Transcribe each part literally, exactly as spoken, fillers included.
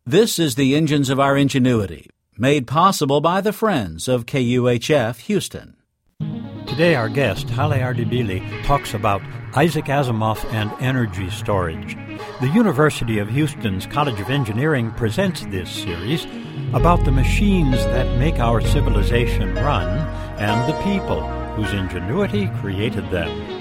This is the Engines of Our Ingenuity, made possible by the friends of K U H F Houston. Today our guest, Halle Ardebili, talks about Isaac Asimov and energy storage. The University of Houston's College of Engineering presents this series about the machines that make our civilization run and the people whose ingenuity created them.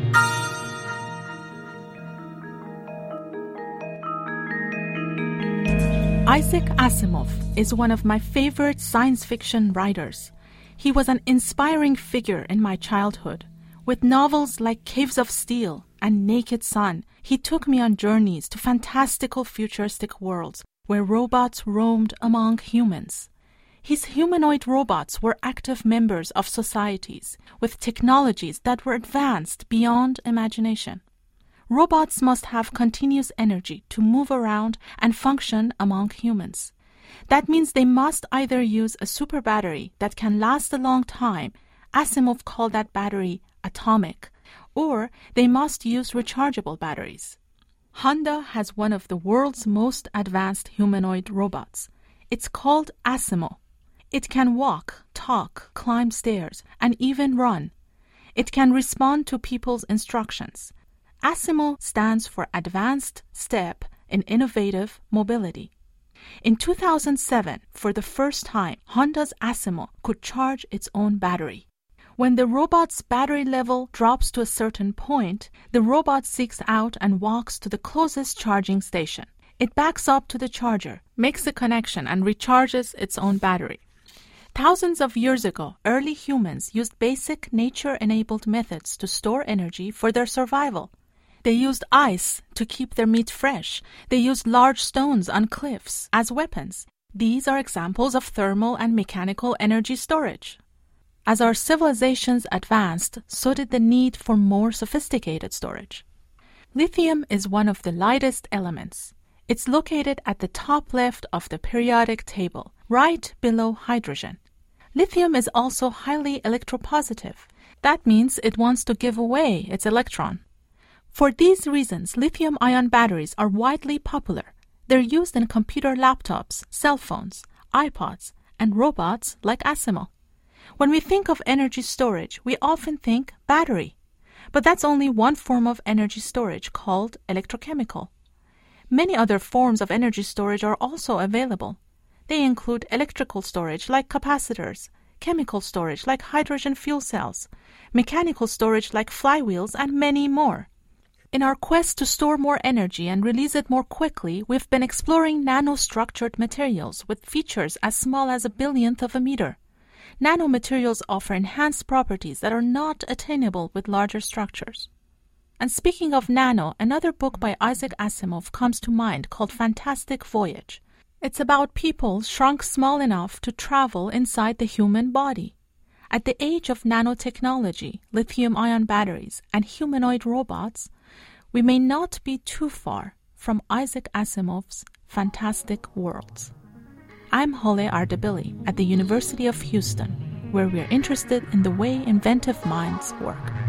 Isaac Asimov is one of my favorite science fiction writers. He was an inspiring figure in my childhood. With novels like Caves of Steel and Naked Sun, he took me on journeys to fantastical futuristic worlds where robots roamed among humans. His humanoid robots were active members of societies with technologies that were advanced beyond imagination. Robots must have continuous energy to move around and function among humans. That means they must either use a super battery that can last a long time, Asimov called that battery atomic, or they must use rechargeable batteries. Honda has one of the world's most advanced humanoid robots. It's called Asimo. It can walk, talk, climb stairs, and even run. It can respond to people's instructions. Asimo stands for Advanced Step in Innovative Mobility. In two thousand seven, for the first time, Honda's Asimo could charge its own battery. When the robot's battery level drops to a certain point, the robot seeks out and walks to the closest charging station. It backs up to the charger, makes a connection, and recharges its own battery. Thousands of years ago, early humans used basic nature-enabled methods to store energy for their survival. They used ice to keep their meat fresh. They used large stones on cliffs as weapons. These are examples of thermal and mechanical energy storage. As our civilizations advanced, so did the need for more sophisticated storage. Lithium is one of the lightest elements. It's located at the top left of the periodic table, right below hydrogen. Lithium is also highly electropositive. That means it wants to give away its electron. For these reasons, lithium-ion batteries are widely popular. They're used in computer laptops, cell phones, iPods, and robots like Asimo. When we think of energy storage, we often think battery. But that's only one form of energy storage called electrochemical. Many other forms of energy storage are also available. They include electrical storage like capacitors, chemical storage like hydrogen fuel cells, mechanical storage like flywheels, and many more. In our quest to store more energy and release it more quickly, we've been exploring nanostructured materials with features as small as a billionth of a meter. Nanomaterials offer enhanced properties that are not attainable with larger structures. And speaking of nano, another book by Isaac Asimov comes to mind called Fantastic Voyage. It's about people shrunk small enough to travel inside the human body. At the age of nanotechnology, lithium-ion batteries, and humanoid robots, we may not be too far from Isaac Asimov's fantastic worlds. I'm Halle Ardebili at the University of Houston, where we're interested in the way inventive minds work.